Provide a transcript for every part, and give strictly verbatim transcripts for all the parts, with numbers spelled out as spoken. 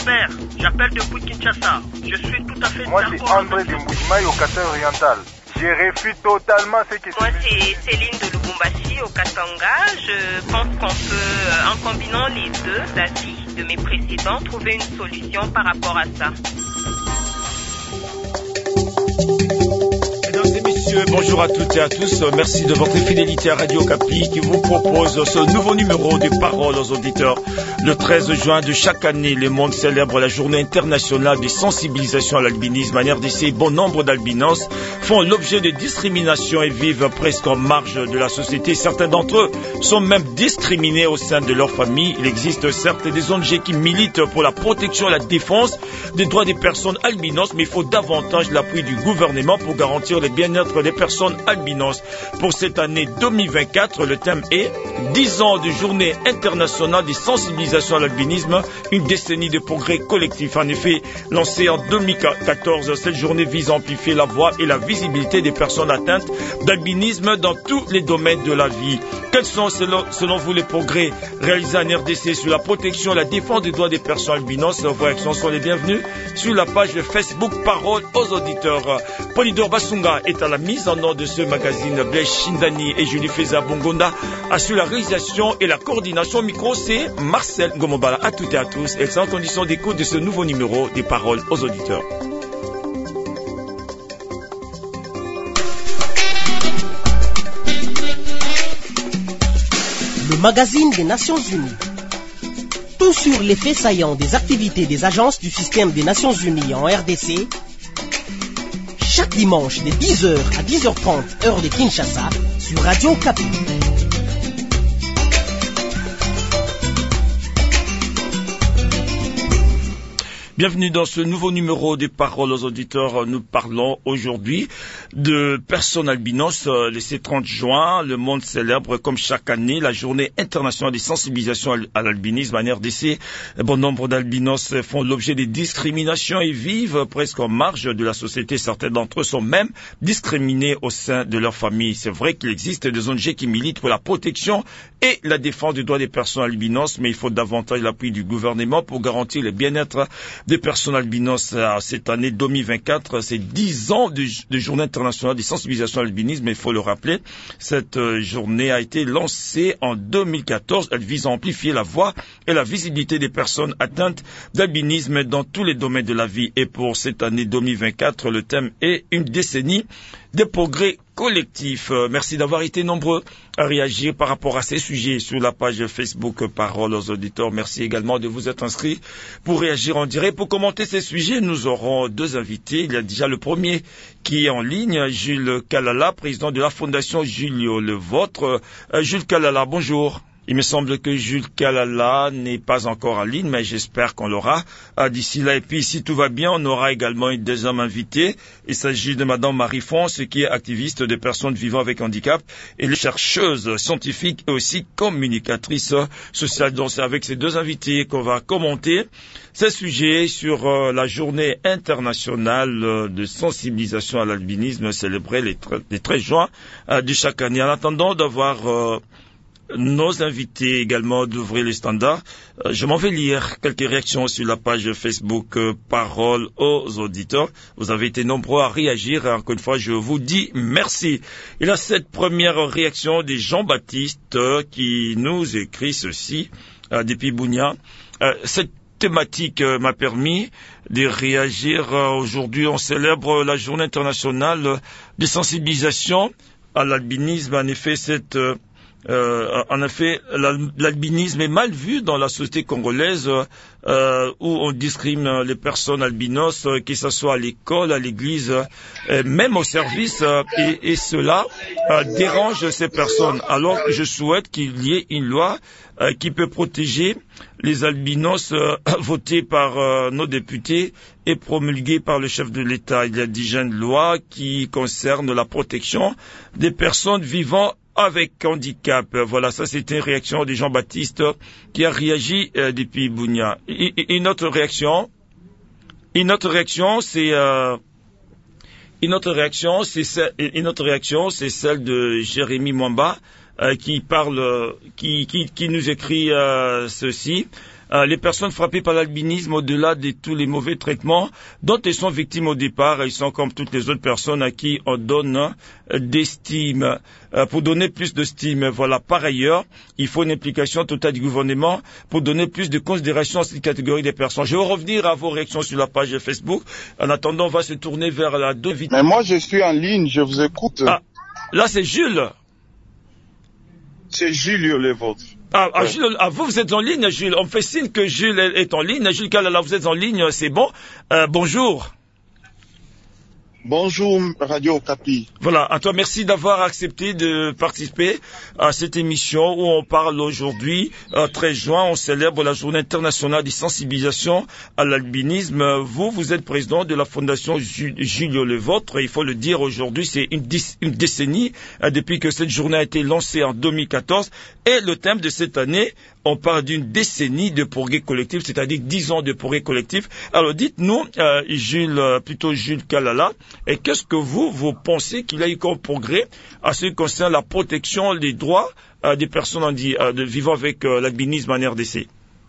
Robert, j'appelle depuis Kinshasa. Je suis tout à fait Moi, d'accord. c'est André de Mboujimaï au Qatar oriental. Je refuse totalement ce que Moi, c'est Céline de Lubumbashi au Katanga. Je pense qu'on peut, en combinant les deux avis de mes précédents, trouver une solution par rapport à ça. Mesdames et messieurs, bonjour à toutes et à tous. Merci de votre fidélité à Radio Kapi qui vous propose ce nouveau numéro de Paroles aux auditeurs. Le treize juin de chaque année, le monde célèbre la journée internationale de sensibilisation à l'albinisme. En R D C, bon nombre d'albinos font l'objet de discrimination et vivent presque en marge de la société. Certains d'entre eux sont même discriminés au sein de leur famille. Il existe certes des O N G qui militent pour la protection et la défense des droits des personnes albinos, mais il faut davantage l'appui du gouvernement pour garantir le bien-être des personnes albinos. Pour cette année deux mille vingt-quatre, le thème est dix ans de journée internationale de sensibilisation à l'albinisme, une décennie de progrès collectif. En effet, lancée en deux mille quatorze, cette journée vise à amplifier la voix et la visibilité des personnes atteintes d'albinisme dans tous les domaines de la vie. Quels sont selon, selon vous les progrès réalisés en R D C sur la protection et la défense des droits des personnes albinos? Vos réactions sont les bienvenues sur la page Facebook Parole aux auditeurs. Polydor Basunga est à la mise en ordre de ce magazine. Blaise Shindani et Julie Feza Bongonda assurent la réalisation et la coordination. Au micro, c'est Marcel Ngomobala. À toutes et à tous, excellentes conditions d'écoute de ce nouveau numéro des Paroles aux auditeurs. Le magazine des Nations Unies. Tout sur les faits saillants des activités des agences du système des Nations Unies en R D C. Chaque dimanche de dix heures à dix heures trente, heure de Kinshasa, sur Radio Kapi. Bienvenue dans ce nouveau numéro des Paroles aux auditeurs. Nous parlons aujourd'hui de personnes albinos. Le C trente juin, le monde célèbre comme chaque année la journée internationale de sensibilisation à l'albinisme. En R D C, bon nombre d'albinos font l'objet de discriminations et vivent presque en marge de la société. Certains d'entre eux sont même discriminés au sein de leur famille. C'est vrai qu'il existe des O N G qui militent pour la protection et la défense des droits des personnes albinos, mais il faut davantage l'appui du gouvernement pour garantir le bien-être des personnes albinos. Cette année deux mille vingt-quatre, c'est dix ans de, de journée internationale de sensibilisation à l'albinisme. Il faut le rappeler, cette journée a été lancée en deux mille quatorze. Elle vise à amplifier la voix et la visibilité des personnes atteintes d'albinisme dans tous les domaines de la vie. Et pour cette année deux mille vingt-quatre, le thème est une décennie de progrès collectif. Merci d'avoir été nombreux à réagir par rapport à ces sujets sur la page Facebook Parole aux auditeurs. Merci également de vous être inscrits pour réagir en direct. Pour commenter ces sujets, nous aurons deux invités. Il y a déjà le premier qui est en ligne, Jules Kalala, président de la Fondation Julio Le Vôtre. Euh, Jules Kalala, bonjour. Il me semble que Jules Kalala n'est pas encore en ligne, mais j'espère qu'on l'aura ah, d'ici là. Et puis, si tout va bien, on aura également une deuxième invitée. Il s'agit de Madame Marie Fonce, qui est activiste des personnes vivant avec handicap et chercheuse scientifique et aussi communicatrice sociale. Donc, c'est avec ces deux invités qu'on va commenter ces sujets sur euh, la journée internationale euh, de sensibilisation à l'albinisme célébrée les, les treize juin euh, de chaque année. En attendant d'avoir euh, nos invités également d'ouvrir les standards, euh, je m'en vais lire quelques réactions sur la page Facebook euh, Parole aux auditeurs. Vous avez été nombreux à réagir. Encore une fois, je vous dis merci. Il y a cette première réaction de Jean-Baptiste euh, qui nous écrit ceci euh, depuis Bounia. Euh, cette thématique euh, m'a permis de réagir. Euh, aujourd'hui, on célèbre la journée internationale de sensibilisation à l'albinisme. En effet, cette euh, Euh, en effet, l'albinisme est mal vu dans la société congolaise euh, où on discrimine les personnes albinos, euh, que ce soit à l'école, à l'église, euh, même au service, euh, et, et cela euh, dérange ces personnes. Alors je souhaite qu'il y ait une loi euh, qui peut protéger les albinos euh, votée par euh, nos députés et promulguée par le chef de l'État. Il y a d'hygiène loi qui concerne la protection des personnes vivant avec handicap. Voilà, ça c'était une réaction de Jean-Baptiste qui a réagi euh, depuis Bounia. Et, et, une autre réaction, une autre réaction, c'est euh, une autre réaction, c'est ce, une autre réaction, c'est celle de Jérémy Mwamba euh, qui parle, qui, qui, qui nous écrit euh, ceci. euh, les personnes frappées par l'albinisme, au-delà de tous les mauvais traitements dont elles sont victimes au départ, ils sont comme toutes les autres personnes à qui on donne euh, d'estime. Euh, pour donner plus d'estime, voilà. Par ailleurs, il faut une implication totale du gouvernement pour donner plus de considération à cette catégorie des personnes. Je vais revenir à vos réactions sur la page Facebook. En attendant, on va se tourner vers la deux. Mais moi, je suis en ligne, je vous écoute. Ah, là, c'est Jules. C'est Julio le vôtre. Ah, ah, ouais. Jules, ah, vous, vous êtes en ligne, Jules. On fait signe que Jules est en ligne. Jules Kalala, vous êtes en ligne, c'est bon. Euh, bonjour. Bonjour Radio Okapi. Voilà, à toi, merci d'avoir accepté de participer à cette émission où on parle aujourd'hui, euh, treize juin, on célèbre la journée internationale de sensibilisation à l'albinisme. Vous, vous êtes président de la fondation Julio le Vôtre, il faut le dire aujourd'hui, c'est une, une décennie euh, depuis que cette journée a été lancée en deux mille quatorze et le thème de cette année, on parle d'une décennie de progrès collectif, c'est-à-dire dix ans de progrès collectif. Alors dites-nous, euh, Jules, euh, plutôt Jules Kalala, et qu'est-ce que vous, vous pensez qu'il y a eu comme progrès à ce qui concerne la protection des droits euh, des personnes en dit, euh, de vivant avec euh, l'albinisme en R D C?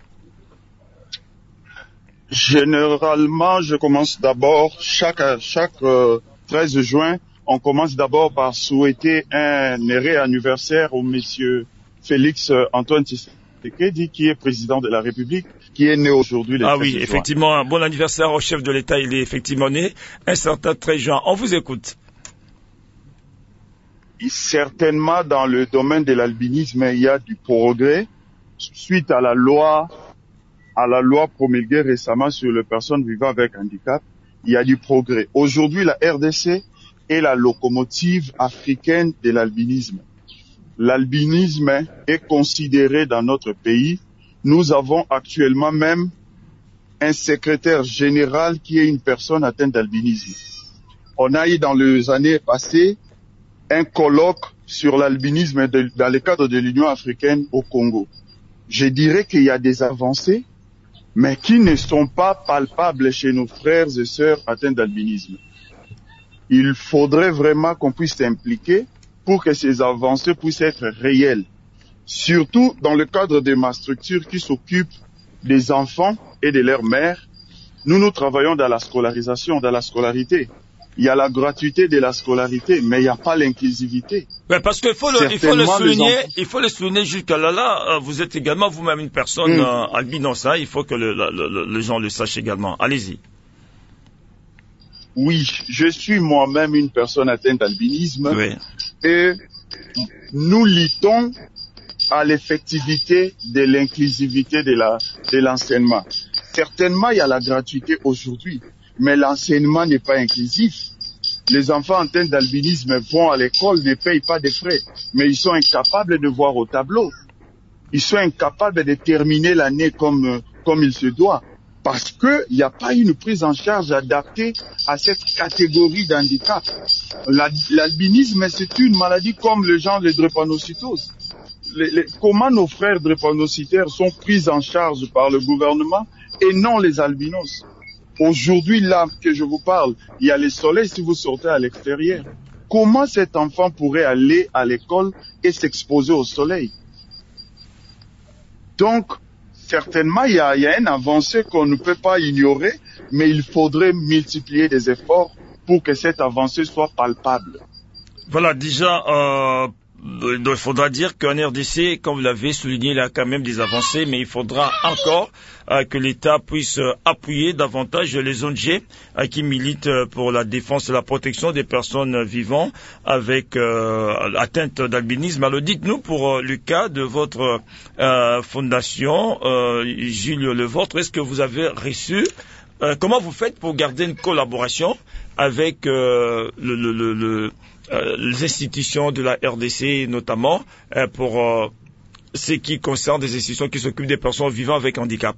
Généralement, je commence d'abord, chaque, chaque euh, treize juin, on commence d'abord par souhaiter un heureux anniversaire au monsieur Félix Antoine Tshisekedi, qui est président de la République, qui est né aujourd'hui le Ah treize oui, juin. effectivement, un bon anniversaire au chef de l'État, il est effectivement né un certain treize juin. On vous écoute. Certainement, dans le domaine de l'albinisme, il y a du progrès suite à la loi, à la loi promulguée récemment sur les personnes vivant avec handicap. Il y a du progrès. Aujourd'hui, la R D C est la locomotive africaine de l'albinisme. L'albinisme est considéré dans notre pays. Nous avons actuellement même un secrétaire général qui est une personne atteinte d'albinisme. On a eu dans les années passées un colloque sur l'albinisme dans le cadre de l'Union africaine au Congo. Je dirais qu'il y a des avancées, mais qui ne sont pas palpables chez nos frères et sœurs atteints d'albinisme. Il faudrait vraiment qu'on puisse s'impliquer pour que ces avancées puissent être réelles. Surtout dans le cadre de ma structure qui s'occupe des enfants et de leurs mères. Nous, nous travaillons dans la scolarisation, dans la scolarité. Il y a la gratuité de la scolarité, mais il n'y a pas l'inclusivité. Ouais, parce qu'il faut le, il faut le souligner, il faut le souligner jusqu'à là, là, vous êtes également vous-même une personne mmh. euh, albinos, hein, il faut que le, le, le, les gens le sachent également. Allez-y. Oui, je suis moi-même une personne atteinte d'albinisme oui. Et nous luttons à l'effectivité de l'inclusivité de la, de l'enseignement. Certainement, il y a la gratuité aujourd'hui, mais l'enseignement n'est pas inclusif. Les enfants atteints d'albinisme vont à l'école, ne payent pas de frais, mais ils sont incapables de voir au tableau. Ils sont incapables de terminer l'année comme, comme il se doit. Parce qu'il n'y a pas une prise en charge adaptée à cette catégorie d'handicap. La, l'albinisme, c'est une maladie comme le genre de drépanocytose. Les, les, comment nos frères drépanocytaires sont pris en charge par le gouvernement et non les albinos? Aujourd'hui, là que je vous parle, il y a le soleil si vous sortez à l'extérieur. Comment cet enfant pourrait aller à l'école et s'exposer au soleil? Donc, certainement, il y a, il y a une avancée qu'on ne peut pas ignorer, mais il faudrait multiplier des efforts pour que cette avancée soit palpable. Voilà, déjà, euh, il faudra dire qu'en R D C, comme vous l'avez souligné, il y a quand même des avancées, mais il faudra encore euh, que l'État puisse euh, appuyer davantage les O N G euh, qui militent pour la défense et la protection des personnes vivant avec euh, atteinte d'albinisme. Alors dites-nous pour euh, le cas de votre euh, fondation, euh, Julio le Vôtre, est-ce que vous avez reçu, euh, comment vous faites pour garder une collaboration avec euh, le, le, le, le Euh, les institutions de la R D C notamment euh, pour euh, ce qui concerne des institutions qui s'occupent des personnes vivant avec handicap?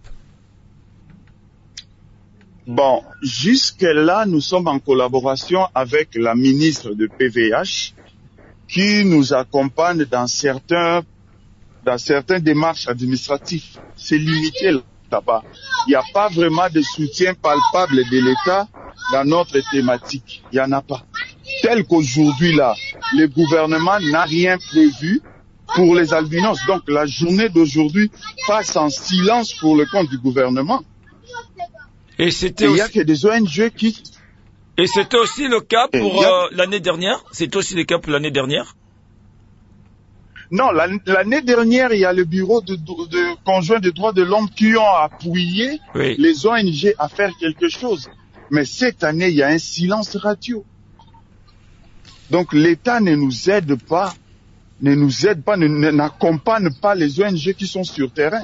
Bon, jusque-là, nous sommes en collaboration avec la ministre de P V H qui nous accompagne dans certains, dans certaines démarches administratives. C'est limité là-bas. Il n'y a pas vraiment de soutien palpable de l'État dans notre thématique. Il n'y en a pas. Tel qu'aujourd'hui là, le gouvernement n'a rien prévu pour les albinos. Donc la journée d'aujourd'hui passe en silence pour le compte du gouvernement. Et c'était il aussi... y a que des O N G qui... Et c'était aussi le cas pour a... euh, l'année dernière? C'était aussi le cas pour l'année dernière? Non, l'année dernière, il y a le bureau de, de, de conjoint des droits de l'homme qui ont appuyé oui. les O N G à faire quelque chose. Mais cette année, il y a un silence radio. Donc l'État ne nous aide pas, ne nous aide pas, n'accompagne pas les O N G qui sont sur terrain.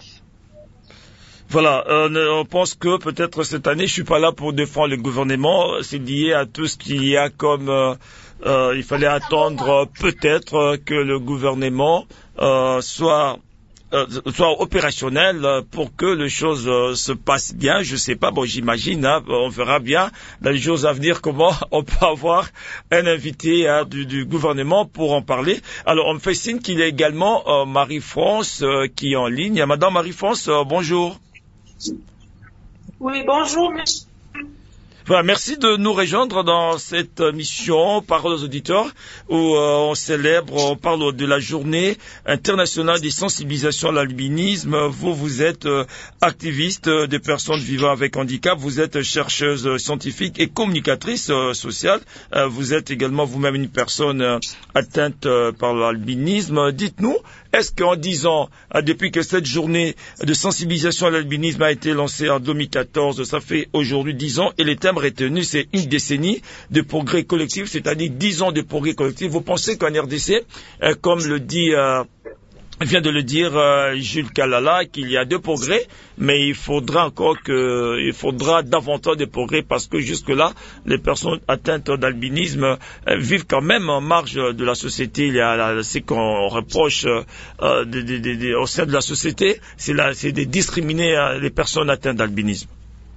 Voilà, euh, on pense que peut-être cette année, je suis pas là pour défendre le gouvernement, c'est lié à tout ce qu'il y a comme... Euh, euh, il fallait attendre peut-être que le gouvernement euh, soit... Euh, soit opérationnel pour que les choses euh, se passent bien. Je sais pas, bon, j'imagine, hein, on verra bien dans les jours à venir comment on peut avoir un invité hein, du, du gouvernement pour en parler. Alors, on me fait signe qu'il y a également euh, Marie-France euh, qui est en ligne. Madame Marie-France, euh, bonjour. Oui, bonjour, monsieur. Voilà, merci de nous rejoindre dans cette mission Parole aux auditeurs où euh, on célèbre, on parle de la journée internationale des sensibilisations à l'albinisme. Vous, vous êtes euh, activiste des personnes vivant avec handicap, vous êtes chercheuse scientifique et communicatrice euh, sociale. Euh, vous êtes également vous-même une personne euh, atteinte euh, par l'albinisme. Dites-nous, est-ce qu'en dix ans, euh, depuis que cette journée de sensibilisation à l'albinisme a été lancée en deux mille quatorze, ça fait aujourd'hui dix ans et les thèmes retenu, c'est une décennie de progrès collectif, c'est-à-dire dix ans de progrès collectif. Vous pensez qu'en R D C, euh, comme le dit, euh, vient de le dire euh, Jules Kalala, qu'il y a deux progrès, mais il faudra encore que, il faudra davantage de progrès parce que jusque-là, les personnes atteintes d'albinisme euh, vivent quand même en marge de la société. Il y a ce qu'on reproche euh, de, de, de, de, au sein de la société, c'est c'est de discriminer euh, les personnes atteintes d'albinisme.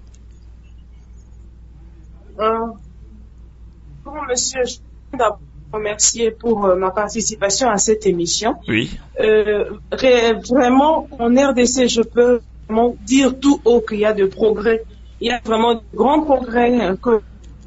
Euh, bon, monsieur, je voudrais vous remercier pour euh, ma participation à cette émission. Oui. Euh, vraiment, en R D C, je peux vraiment dire tout haut qu'il y a de progrès. Il y a vraiment de grands progrès euh, que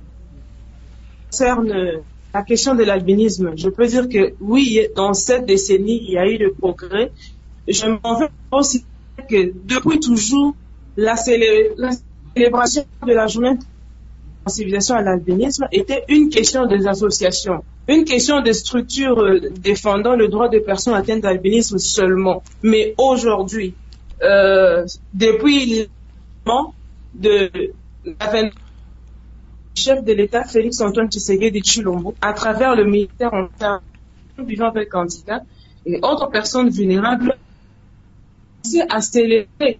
concerne euh, la question de l'albinisme. Je peux dire que oui, dans cette décennie, il y a eu de progrès. Je m'en veux aussi que depuis toujours, la, célé la célébration de la journée sensibilisation à l'albinisme était une question des associations, une question des structures euh, défendant le droit des personnes atteintes d'albinisme seulement. Mais aujourd'hui, euh, depuis l'événement de la chef de l'État Félix Antoine Tshisekedi Tshilombo, à travers le ministère en vivant avec handicap et autres personnes vulnérables, c'est à célébrer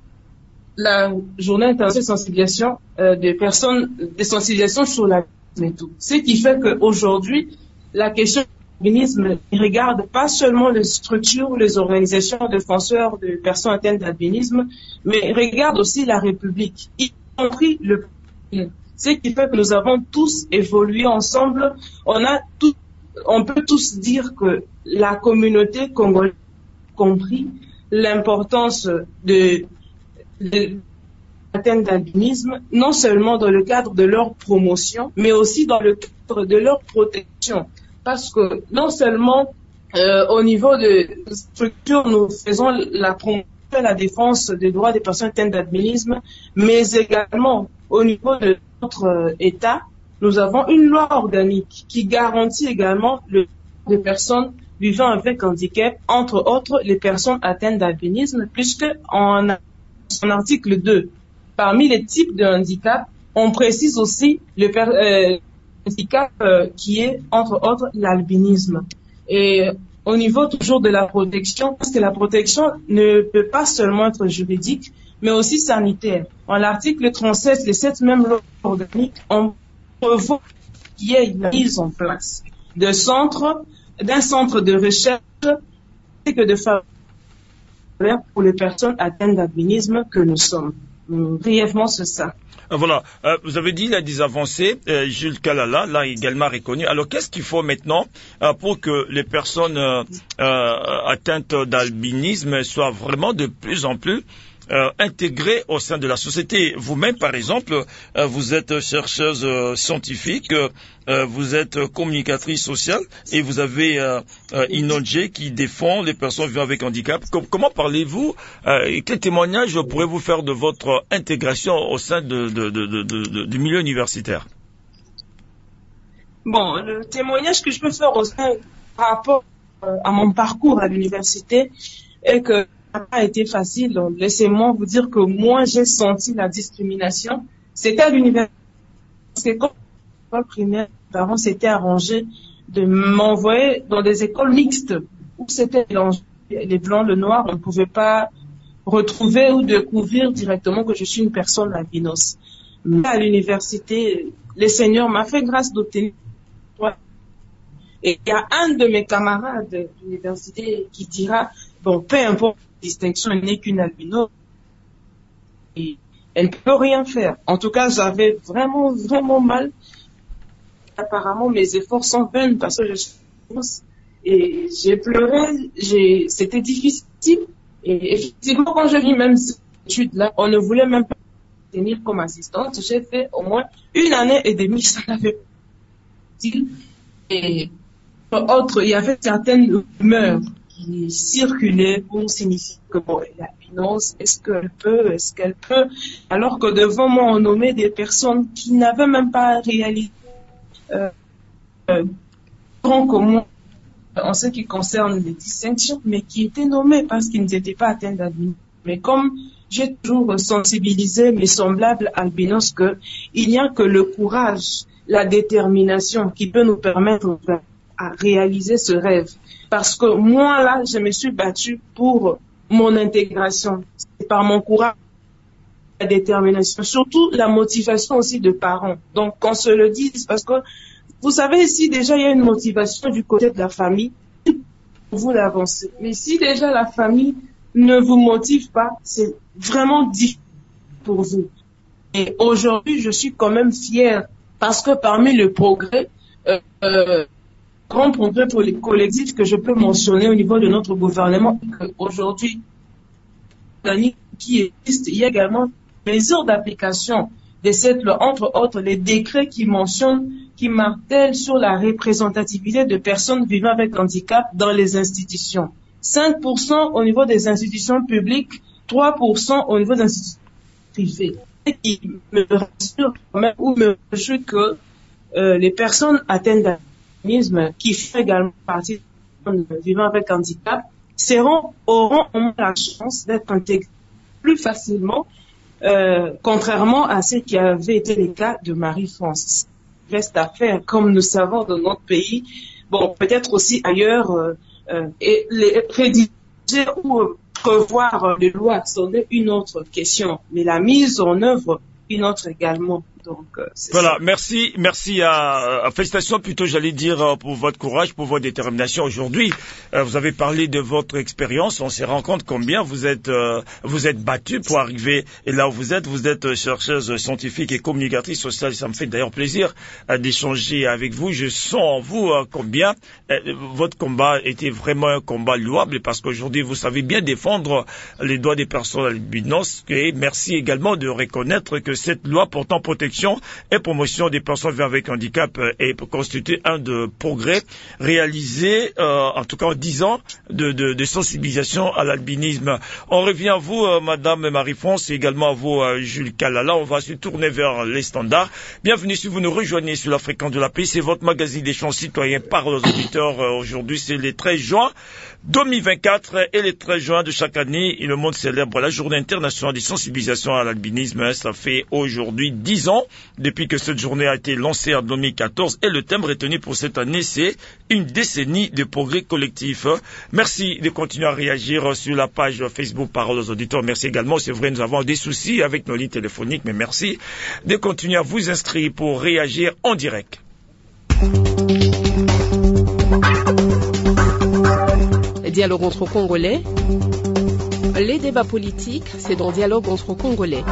la journée internationale de sensibilisation euh, des personnes, de sensibilisation sur l'albinisme et tout. Ce qui fait qu'aujourd'hui, la question de l'albinisme ne regarde pas seulement les structures, les organisations défenseurs de personnes atteintes d'albinisme, mais regarde aussi la République, y compris le peuple. Ce qui fait que nous avons tous évolué ensemble. On a tout, on peut tous dire que la communauté congolaise a compris l'importance de atteintes d'albinisme, non seulement dans le cadre de leur promotion, mais aussi dans le cadre de leur protection. Parce que non seulement euh, au niveau de structure, nous faisons la promotion et la défense des droits des personnes atteintes d'albinisme, mais également au niveau de notre euh, État, nous avons une loi organique qui garantit également le droit des personnes vivant avec handicap, entre autres les personnes atteintes d'albinisme, puisque en son article deux, parmi les types de handicap, on précise aussi le euh, handicap euh, qui est, entre autres, l'albinisme. Et au niveau toujours de la protection, parce que la protection ne peut pas seulement être juridique, mais aussi sanitaire. En l'article trente-sept, les sept mêmes lois organiques, on prévoit qu'il y ait la mise en place de centres, d'un centre de recherche et que de faire pour les personnes atteintes d'albinisme que nous sommes. Brièvement, c'est ça. Voilà, euh, vous avez dit il y a des avancées, euh, Jules Kalala l'a également reconnu. Alors qu'est-ce qu'il faut maintenant euh, pour que les personnes euh, euh, atteintes d'albinisme soient vraiment de plus en plus euh, intégrés au sein de la société. Vous-même, par exemple, euh, vous êtes chercheuse euh, scientifique, euh, vous êtes communicatrice sociale et vous avez euh, euh, Inonje qui défend les personnes vivant avec handicap. Com- comment parlez-vous euh, et quel témoignage pourrez-vous faire de votre intégration au sein de, de, de, de, de, du milieu universitaire? Bon, le témoignage que je peux faire au sein par rapport euh, à mon parcours à l'université est que ça n'a pas été facile. Donc, laissez-moi vous dire que moi, j'ai senti la discrimination. C'était à l'université. C'est comme l'école primaire, mes parents s'étaient arrangés de m'envoyer dans des écoles mixtes où c'était mélangé. Les blancs, le noir, on ne pouvait pas retrouver ou découvrir directement que je suis une personne albinos. Mais à l'université, le Seigneur m'a fait grâce d'obtenir. Et il y a un de mes camarades de l'université qui dira, bon, peu importe la distinction, elle n'est qu'une albino. Et elle ne peut rien faire. En tout cas, j'avais vraiment, vraiment mal. Apparemment, mes efforts sont vains parce que je suis et j'ai pleuré, j'ai, c'était difficile. Et effectivement, quand je vis même cette étude-là, on ne voulait même pas tenir comme assistante. J'ai fait au moins une année et demie, ça n'avait pas. Et autre, il y avait certaines rumeurs qui circulaient pour signifier que bon, la finance, est-ce qu'elle peut, est-ce qu'elle peut, alors que devant moi, on nommait des personnes qui n'avaient même pas réalisé euh, euh, grand commun en ce qui concerne les distinctions, mais qui étaient nommés parce qu'ils n'étaient pas atteints d'albinos. Mais comme j'ai toujours sensibilisé mes semblables albinos que il n'y a que le courage, la détermination qui peut nous permettre à réaliser ce rêve. Parce que moi, là, je me suis battue pour mon intégration. C'est par mon courage, la détermination, surtout la motivation aussi de parents. Donc, qu'on se le dise, parce que vous savez, si déjà il y a une motivation du côté de la famille, vous l'avancez. Mais si déjà la famille ne vous motive pas, c'est vraiment difficile pour vous. Et aujourd'hui, je suis quand même fière parce que parmi le progrès, euh, euh, grand progrès pour les collectifs que je peux mentionner au niveau de notre gouvernement, aujourd'hui, qui existe, il y a également des mesures d'application de cette loi, entre autres les décrets qui mentionnent, qui martèlent sur la représentativité de personnes vivant avec handicap dans les institutions. cinq pour cent au niveau des institutions publiques, trois pour cent au niveau des institutions privées. Et qui me rassure quand même, ou me rassure que euh, les personnes atteintes d'albinisme, qui font également partie des personnes vivant avec handicap, seront, auront au moins la chance d'être intégrées plus facilement, euh, contrairement à ce qui avait été le cas de Marie-France. Reste à faire, comme nous savons dans notre pays, bon, peut-être aussi ailleurs, euh, euh, et les prédiger ou euh, prévoir les lois, c'en est une autre question, mais la mise en œuvre, une autre également. Donc, euh, voilà, ça. merci, merci à, à félicitations plutôt, j'allais dire, pour votre courage, pour votre détermination aujourd'hui. Euh, vous avez parlé de votre expérience, on s'est rendu compte combien vous êtes, euh, vous êtes battu pour arriver et là où vous êtes. Vous êtes chercheuse scientifique et communicatrice sociale. Ça me fait d'ailleurs plaisir euh, d'échanger avec vous. Je sens en vous euh, combien euh, votre combat était vraiment un combat louable parce qu'aujourd'hui vous savez bien défendre les droits des personnes albinos. Et merci également de reconnaître que cette loi portant protection et promotion des personnes vivant avec handicap est constitué un de progrès réalisé euh, en tout cas en dix ans de, de, de sensibilisation à l'albinisme. On revient à vous, euh, Madame Marie-France, et également à vous, euh, Jules Kalala. On va se tourner vers les standards. Bienvenue si vous nous rejoignez sur la fréquence de la paix. C'est votre magazine d'échange citoyen par aux auditeurs. Euh, aujourd'hui, c'est le treize juin deux mille vingt-quatre et le treize juin de chaque année, le monde célèbre la journée internationale de sensibilisation à l'albinisme. Ça fait aujourd'hui dix ans depuis que cette journée a été lancée en deux mille quatorze et le thème retenu pour cette année, c'est une décennie de progrès collectif. Merci de continuer à réagir sur la page Facebook Parole aux auditeurs. Merci également, c'est vrai, nous avons des soucis avec nos lignes téléphoniques, mais merci de continuer à vous inscrire pour réagir en direct. Dialogue entre Congolais. Les débats politiques, c'est dans Dialogue entre Congolais.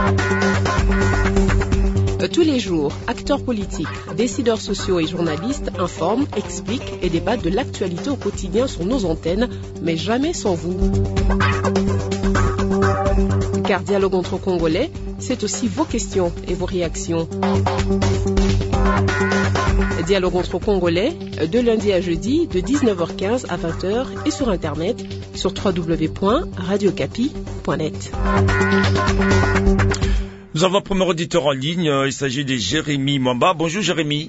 Tous les jours, acteurs politiques, décideurs sociaux et journalistes informent, expliquent et débattent de l'actualité au quotidien sur nos antennes, mais jamais sans vous. Car Dialogue entre Congolais, c'est aussi vos questions et vos réactions. Dialogue entre Congolais, de lundi à jeudi, de dix-neuf heures quinze à vingt heures et sur Internet, sur w w w point radio capi point net. Nous avons un premier auditeur en ligne, il s'agit de Jérémy Mwamba. Bonjour Jérémy.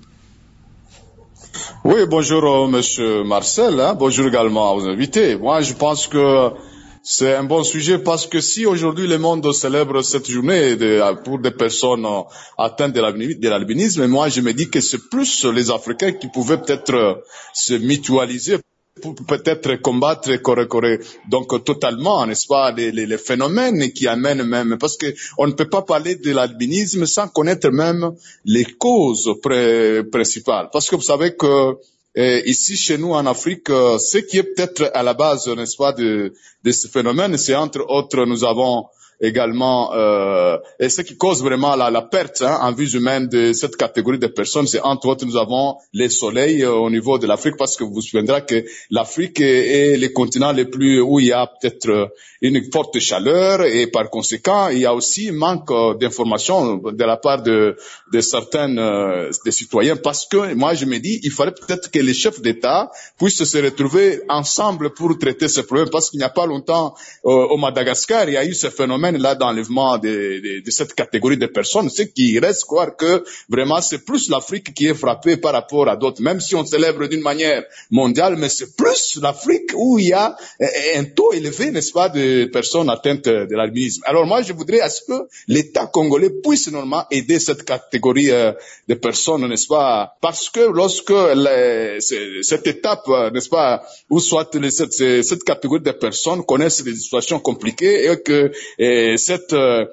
Oui, bonjour euh, Monsieur Marcel, hein. Bonjour également aux invités. Moi, je pense que c'est un bon sujet parce que si aujourd'hui le monde célèbre cette journée de, pour des personnes euh, atteintes de l'albinisme, moi je me dis que c'est plus les Africains qui pouvaient peut-être euh, se mutualiser pour peut-être combattre coré, coré, donc totalement, n'est-ce pas, les, les, les phénomènes qui amènent même, parce que on ne peut pas parler de l'albinisme sans connaître même les causes pré, principales. Parce que vous savez que eh, ici chez nous en Afrique, ce qui est peut-être à la base, n'est-ce pas, de, de ce phénomène, c'est entre autres, nous avons également, euh, et ce qui cause vraiment la, la perte hein, en vie humaine de cette catégorie de personnes, c'est entre autres nous avons les soleils euh, au niveau de l'Afrique, parce que vous vous souviendrez que l'Afrique est, est le continent le plus où il y a peut-être une forte chaleur et par conséquent il y a aussi manque euh, d'informations de la part de, de certains euh, des citoyens, parce que moi je me dis il fallait peut-être que les chefs d'État puissent se retrouver ensemble pour traiter ce problème, parce qu'il n'y a pas longtemps euh, au Madagascar il y a eu ce phénomène là d'enlèvement de, de, de cette catégorie de personnes, ce qui reste croire que vraiment c'est plus l'Afrique qui est frappée par rapport à d'autres, même si on célèbre d'une manière mondiale, mais c'est plus l'Afrique où il y a un taux élevé, n'est-ce pas, de personnes atteintes de l'albinisme. Alors moi je voudrais à ce que l'État congolais puisse normalement aider cette catégorie euh, de personnes, n'est-ce pas, parce que lorsque les, cette étape, n'est-ce pas, où soit les, cette, cette catégorie de personnes connaissent des situations compliquées et que et cette euh,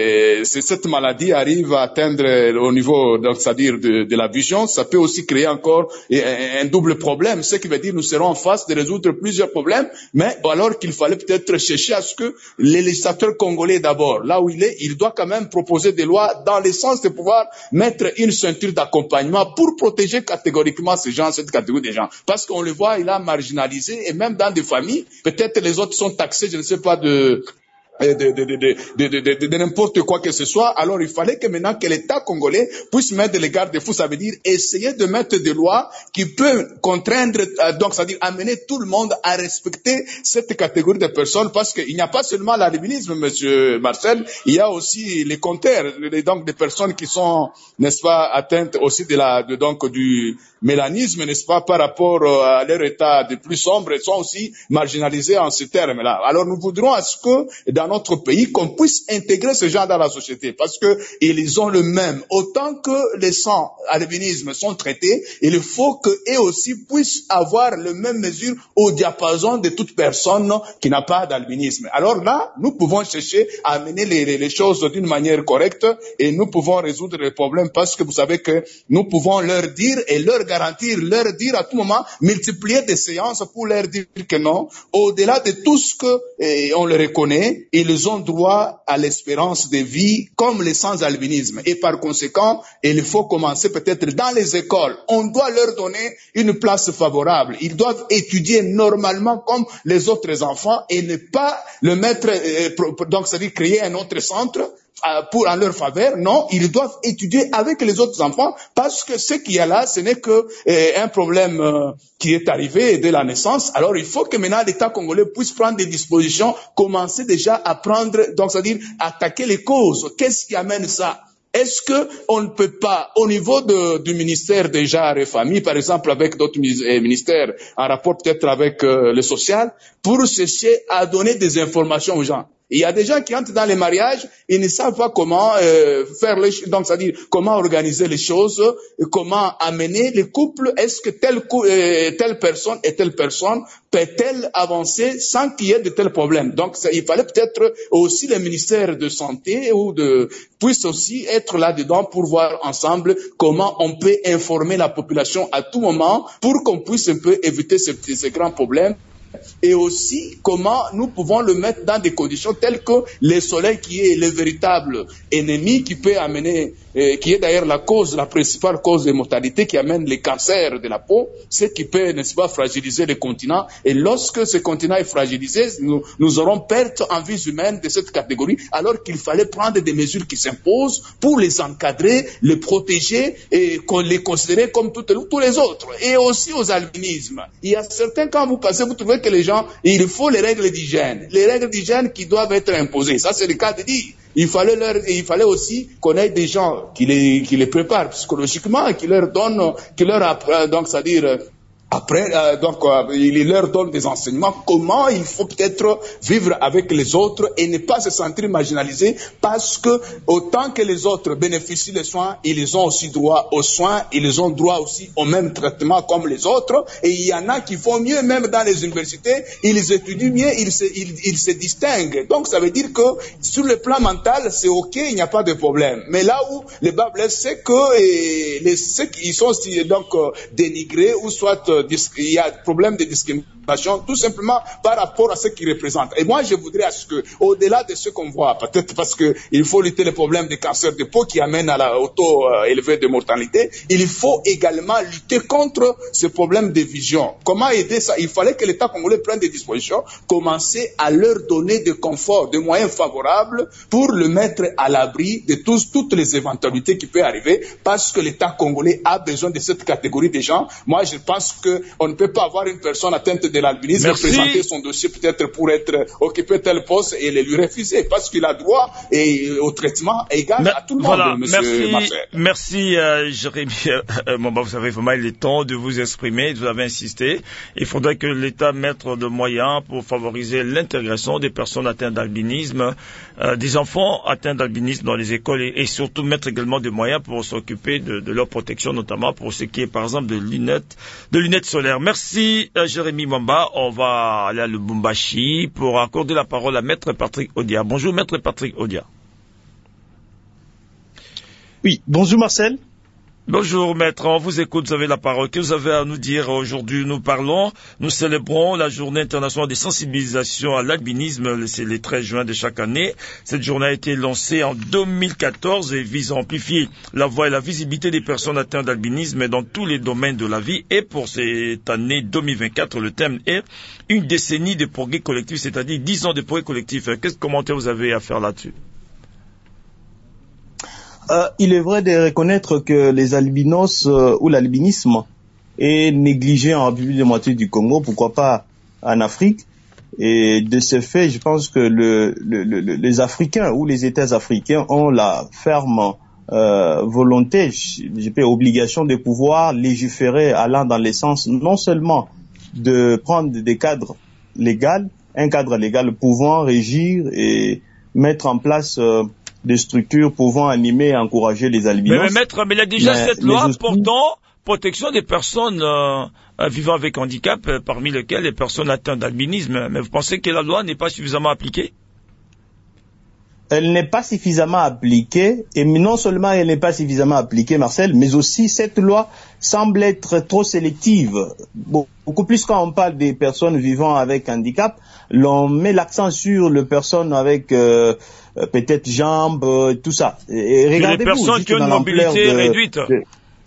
cette maladie arrive à atteindre au niveau, donc c'est-à-dire de, de la vision, ça peut aussi créer encore un, un double problème, ce qui veut dire nous serons en face de résoudre plusieurs problèmes, mais alors qu'il fallait peut-être chercher à ce que les législateurs congolais d'abord, là où il est, il doit quand même proposer des lois dans le sens de pouvoir mettre une ceinture d'accompagnement pour protéger catégoriquement ces gens, cette catégorie de gens, parce qu'on le voit, il a marginalisé et même dans des familles, peut-être les autres sont taxés, je ne sais pas de de, de, de, de, de, de, de, de n'importe quoi que ce soit. Alors il fallait que maintenant que l'État congolais puisse mettre les garde-fous, ça veut dire essayer de mettre des lois qui peuvent contraindre, euh, donc c'est-à-dire amener tout le monde à respecter cette catégorie de personnes, parce qu'il n'y a pas seulement l'albinisme, monsieur Marcel, il y a aussi les contraires, donc des personnes qui sont, n'est-ce pas, atteintes aussi de la, de, donc du mélanisme, n'est-ce pas, par rapport à leur état de plus sombre, ils sont aussi marginalisés en ces termes-là. Alors nous voudrons à ce que dans notre pays, qu'on puisse intégrer ces gens dans la société, parce que ils ont le même, autant que les sans albinisme sont traités, il faut qu'eux aussi puissent avoir le même mesure au diapason de toute personne qui n'a pas d'albinisme. Alors là, nous pouvons chercher à amener les, les, les choses d'une manière correcte et nous pouvons résoudre les problèmes, parce que vous savez que nous pouvons leur dire et leur garantir, leur dire à tout moment, multiplier des séances pour leur dire que non, au-delà de tout ce que eh, on le reconnaît, ils ont droit à l'espérance de vie comme les sans-albinisme. Et par conséquent, il faut commencer peut-être dans les écoles. On doit leur donner une place favorable. Ils doivent étudier normalement comme les autres enfants et ne pas le mettre, euh, donc c'est-à-dire créer un autre centre pour en leur faveur. Non, ils doivent étudier avec les autres enfants, parce que ce qu'il y a là, ce n'est que euh, un problème euh, qui est arrivé dès la naissance. Alors il faut que maintenant l'État congolais puisse prendre des dispositions, commencer déjà à prendre, donc c'est-à-dire attaquer les causes. Qu'est-ce qui amène ça? Est-ce que on ne peut pas, au niveau de, du ministère des Genres et Familles, par exemple avec d'autres ministères, en rapport peut-être avec euh, le social, pour chercher à donner des informations aux gens? Il y a des gens qui entrent dans les mariages, ils ne savent pas comment euh, faire les, donc c'est-à-dire comment organiser les choses, comment amener les couples. Est-ce que telle euh, telle personne et telle personne peut-elle avancer sans qu'il y ait de tels problèmes? Donc ça, il fallait peut-être aussi le ministère de santé ou de puisse aussi être là-dedans pour voir ensemble comment on peut informer la population à tout moment pour qu'on puisse un peu éviter ces, ces grands problèmes et aussi comment nous pouvons le mettre dans des conditions telles que le soleil qui est le véritable ennemi qui peut amener, euh, qui est d'ailleurs la cause, la principale cause de mortalité qui amène les cancers de la peau, ce qui peut, n'est-ce pas, fragiliser le continent. Et lorsque ce continent est fragilisé, nous, nous aurons perte en vies humaines de cette catégorie, alors qu'il fallait prendre des mesures qui s'imposent pour les encadrer, les protéger et les considérer comme toutes, tous les autres. Et aussi aux albinismes. Il y a certains, quand vous passez, vous trouvez que les gens, il faut les règles d'hygiène. Les règles d'hygiène qui doivent être imposées. Ça, c'est le cas de dire. Il fallait leur, il fallait aussi qu'on ait des gens qui les, qui les préparent psychologiquement, qui leur donnent, qui leur apprennent, donc, c'est-à-dire, après, euh, donc, euh, il leur donne des enseignements, comment il faut peut-être vivre avec les autres et ne pas se sentir marginalisé, parce que autant que les autres bénéficient des soins, ils ont aussi droit aux soins, ils ont droit aussi au même traitement comme les autres, et il y en a qui font mieux, même dans les universités, ils étudient mieux, ils se, ils, ils se distinguent. Donc ça veut dire que sur le plan mental, c'est ok, il n'y a pas de problème. Mais là où le bas blesse, c'est que et les, ceux qui sont donc euh, dénigrés ou soit euh, il y a un problème de discrimination tout simplement par rapport à ce qu'ils représentent. Et moi, je voudrais à ce que, au-delà de ce qu'on voit, peut-être parce qu'il faut lutter le problème des cancers de peau qui amènent à la, au taux euh, élevé de mortalité, il faut également lutter contre ce problème de vision. Comment aider ça? Il fallait que l'État congolais prenne des dispositions, commencer à leur donner de confort, de moyens favorables pour le mettre à l'abri de tous, toutes les éventualités qui peuvent arriver, parce que l'État congolais a besoin de cette catégorie de gens. Moi, je pense que on ne peut pas avoir une personne atteinte de l'albinisme et présenter son dossier peut-être pour être occupé tel poste et le lui refuser, parce qu'il a droit et, au traitement égal Mais, à tout le voilà, monde, monsieur Merci, merci euh, Jérémy. Euh, bon, bah, vous savez, vraiment, il est temps de vous exprimer, vous avez insisté. Il faudrait que l'État mette de moyens pour favoriser l'intégration des personnes atteintes d'albinisme, euh, des enfants atteints d'albinisme dans les écoles et, et surtout mettre également des moyens pour s'occuper de, de leur protection, notamment pour ce qui est, par exemple, de lunettes, de lunettes solaire. Merci euh, Jérémy Mwamba. On va aller à Lubumbashi pour accorder la parole à Maître Patrick Odia. Bonjour Maître Patrick Odia. Oui, bonjour Marcel. Bonjour Maître, on vous écoute, vous avez la parole. Que vous avez à nous dire aujourd'hui? Nous parlons, nous célébrons la journée internationale de sensibilisation à l'albinisme, c'est le treize juin de chaque année. Cette journée a été lancée en deux mille quatorze et vise à amplifier la voix et la visibilité des personnes atteintes d'albinisme dans tous les domaines de la vie. Et pour cette année deux mille vingt-quatre, le thème est une décennie de progrès collectif, c'est-à-dire dix ans de progrès collectif. Quel commentaire vous avez à faire là-dessus? Euh, il est vrai de reconnaître que les albinos euh, ou l'albinisme est négligé en République démocratique du Congo, pourquoi pas en Afrique. Et de ce fait, je pense que le, le, le, les Africains ou les États africains ont la ferme euh, volonté, je peux obligation de pouvoir légiférer allant dans le sens non seulement de prendre des cadres légaux, un cadre légal pouvant régir et mettre en place euh, des structures pouvant animer et encourager les albinos. Mais, mais maître, mais il y a déjà mais, cette loi aussi... portant protection des personnes euh, vivant avec handicap, euh, parmi lesquelles les personnes atteintes d'albinisme. Mais vous pensez que la loi n'est pas suffisamment appliquée? Elle n'est pas suffisamment appliquée, et non seulement elle n'est pas suffisamment appliquée, Marcel, mais aussi cette loi semble être trop sélective. Beaucoup plus quand on parle des personnes vivant avec handicap, l'on met l'accent sur les personnes avec euh, peut-être jambes, euh, tout ça. Et regardez-vous, les personnes qui ont une mobilité de, réduite. De...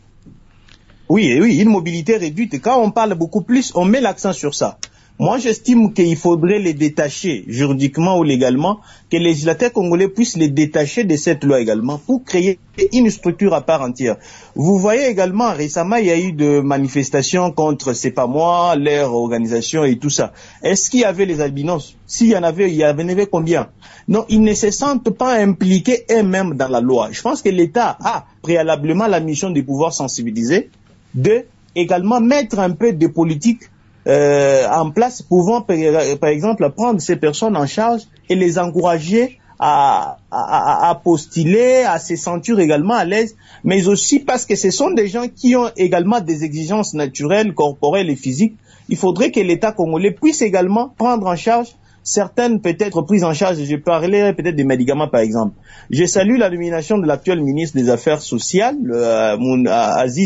Oui, oui, une mobilité réduite. Et quand on parle beaucoup plus, on met l'accent sur ça. Moi, j'estime qu'il faudrait les détacher, juridiquement ou légalement, que les législateurs congolais puissent les détacher de cette loi également pour créer une structure à part entière. Vous voyez également, récemment, il y a eu de manifestations contre C'est pas moi, leur organisation et tout ça. Est-ce qu'il y avait les albinos? S'il y en avait, il y en avait combien? Non, ils ne se sentent pas impliqués eux-mêmes dans la loi. Je pense que l'État a préalablement la mission de pouvoir sensibiliser, de également mettre un peu de politique Euh, en place, pouvant par exemple prendre ces personnes en charge et les encourager à, à, à postuler, à se sentir également à l'aise, mais aussi parce que ce sont des gens qui ont également des exigences naturelles, corporelles et physiques. Il faudrait que l'État congolais puisse également prendre en charge certaines peut-être prises en charge. Je parlerai peut-être des médicaments par exemple. Je salue la nomination de l'actuel ministre des Affaires sociales, euh, Aziza,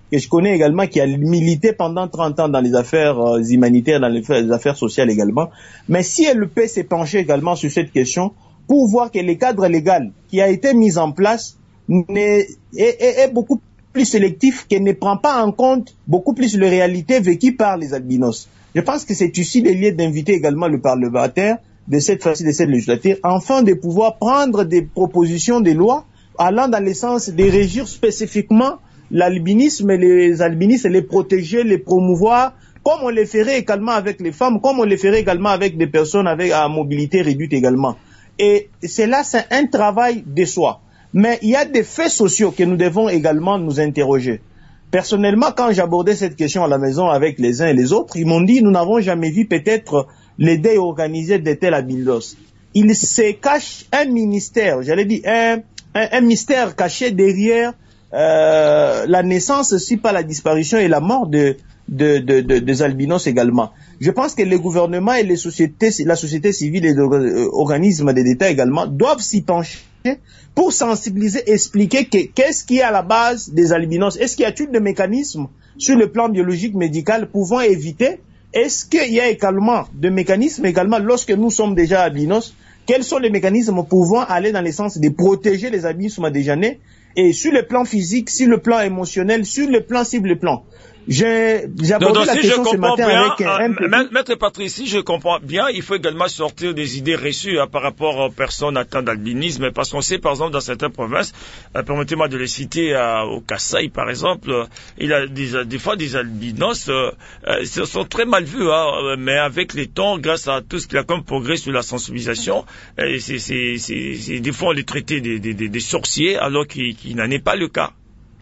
que je connais également, qui a milité pendant trente ans dans les affaires euh, humanitaires, dans les, les affaires sociales également. Mais si elle peut s'épancher également sur cette question, pour voir que le cadre légal qui a été mis en place est, est, est beaucoup plus sélectif, qui ne prend pas en compte beaucoup plus les réalités vécues par les albinos. Je pense que c'est ici le lieu d'inviter également le parlementaire de cette fois-ci, de cette législature, afin de pouvoir prendre des propositions de loi allant dans le sens de régir spécifiquement l'albinisme et les albinistes, les protéger, les promouvoir, comme on les ferait également avec les femmes, comme on les ferait également avec des personnes avec à mobilité réduite également. Et c'est là, c'est un travail de soi. Mais il y a des faits sociaux que nous devons également nous interroger. Personnellement, quand j'abordais cette question à la maison avec les uns et les autres, ils m'ont dit, nous n'avons jamais vu peut-être les deuils organisés de tel albinos. Il se cache un ministère, j'allais dire un, un, un mystère caché derrière Euh, la naissance, si pas la disparition et la mort de, de, de, de, des albinos également. Je pense que le gouvernement et les sociétés, la société civile et les organismes d'État également doivent s'y pencher pour sensibiliser, expliquer que, qu'est-ce qui est à la base des albinos. Est-ce qu'il y a-t-il des mécanismes sur le plan biologique médical pouvant éviter? Est-ce qu'il y a également des mécanismes également lorsque nous sommes déjà albinos? Quels sont les mécanismes pouvant aller dans le sens de protéger les albinos déjà nés? Et sur le plan physique, sur le plan émotionnel, sur le plan, sur le plan. J'ai abordé la si question ce matin bien, avec un, un euh, Maître Patrice, si je comprends bien, il faut également sortir des idées reçues hein, par rapport aux personnes atteintes d'albinisme, parce qu'on sait par exemple dans certaines provinces, euh, permettez-moi de les citer euh, au Kasaï par exemple, euh, il y a des, des fois des albinos euh, euh, sont très mal vus, hein, mais avec les temps, grâce à tout ce qu'il y a comme progrès sur la sensibilisation, euh, c'est, c'est, c'est, c'est, des fois on les traitait des, des, des, des sorciers alors qu'il, qu'il n'en est pas le cas.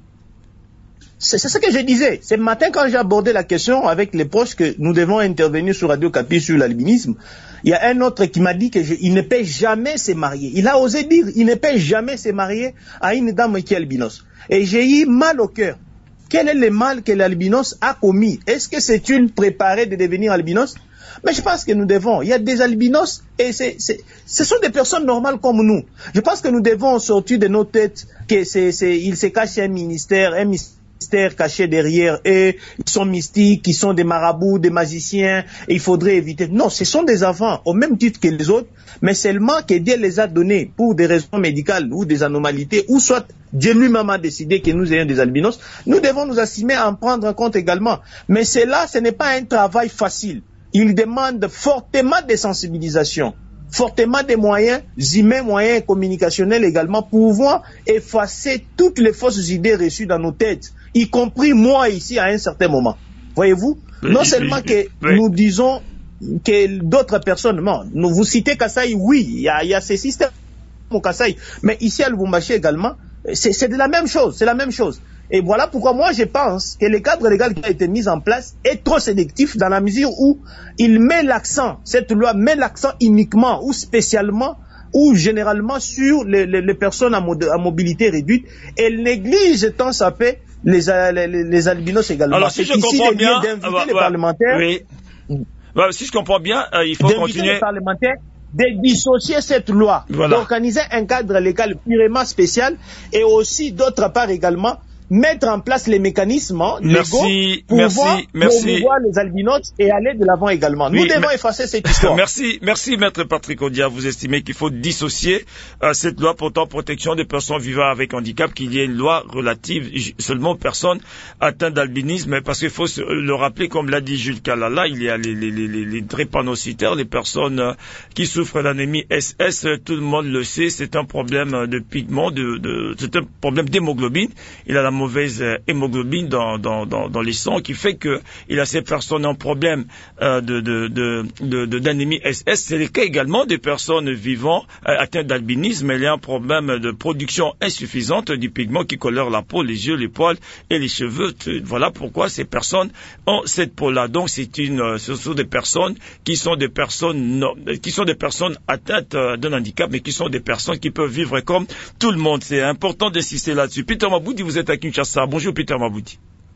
C'est ce que je disais. Ce matin, quand j'ai abordé la question avec les proches que nous devons intervenir sur Radio Capi sur l'albinisme, il y a un autre qui m'a dit qu'il ne peut jamais se marier. Il a osé dire il ne peut jamais se marier à une dame qui est albinos. Et j'ai eu mal au cœur. Quel est le mal que l'albinos a commis? Est-ce que c'est une préparée de devenir albinos? Mais je pense que nous devons. Il y a des albinos et c'est, c'est, ce sont des personnes normales comme nous. Je pense que nous devons sortir de nos têtes que c'est, c'est, il se cache un ministère, un ministère cachés derrière eux, ils sont mystiques, ils sont des marabouts, des magiciens, et il faudrait éviter. Non, ce sont des enfants, au même titre que les autres, mais seulement que Dieu les a donnés pour des raisons médicales ou des anomalies, ou soit Dieu lui-même a décidé que nous ayons des albinos. Nous devons nous assumer à en prendre en compte également. Mais cela, ce n'est pas un travail facile. Il demande fortement de sensibilisation, fortement des moyens humains, moyens communicationnels également, pouvant effacer toutes les fausses idées reçues dans nos têtes, y compris moi ici à un certain moment. Voyez-vous, oui, non seulement oui, que oui. nous disons que d'autres personnes, non, nous vous citez Kasaï, oui, il y a, y a ces systèmes au Kasaï, mais ici à Lubumbashi également, c'est, c'est de la même chose, c'est la même chose. Et voilà pourquoi moi je pense que le cadre légal qui a été mis en place est trop sélectif dans la mesure où il met l'accent, cette loi met l'accent uniquement ou spécialement ou généralement sur les, les, les personnes à, mod, à mobilité réduite. Elle néglige tant ça peut les, les, les albinos également. Alors si c'est je ici comprends le bien, lieu d'inviter bah, les bah, parlementaires. Oui. Bah, si je comprends bien, euh, il faut continuer. Les parlementaires de dissocier cette loi, voilà. D'organiser un cadre légal purement spécial et aussi d'autre part également mettre en place les mécanismes légaux pour merci, voir, merci. voir les albinos et aller de l'avant également. Nous oui, devons mais... effacer cette histoire. Merci, merci Maître Patrick Odia. Vous estimez qu'il faut dissocier euh, cette loi portant protection des personnes vivant avec handicap, qu'il y ait une loi relative seulement aux personnes atteintes d'albinisme, parce qu'il faut le rappeler, comme l'a dit Jules Kalala, il y a les, les, les, les drépanocytaires, les personnes euh, qui souffrent d'anémie S S, tout le monde le sait, c'est un problème de pigment, de, de, c'est un problème d'hémoglobine. Il a la mauvaise hémoglobine dans, dans, dans, dans les sangs qui fait que il a ces personnes en problème euh, de, de, de, de, de, d'anémie S S. C'est le cas également des personnes vivant euh, atteintes d'albinisme. Il y a un problème de production insuffisante du pigment qui colore la peau, les yeux, les poils et les cheveux. Voilà pourquoi ces personnes ont cette peau-là. Donc c'est une, ce sont des personnes qui sont des personnes non, qui sont des personnes atteintes euh, d'un handicap, mais qui sont des personnes qui peuvent vivre comme tout le monde. C'est important d'insister là-dessus. Peter Mabouti, vous êtes à Kinshasa. Bonjour Peter Mabouti.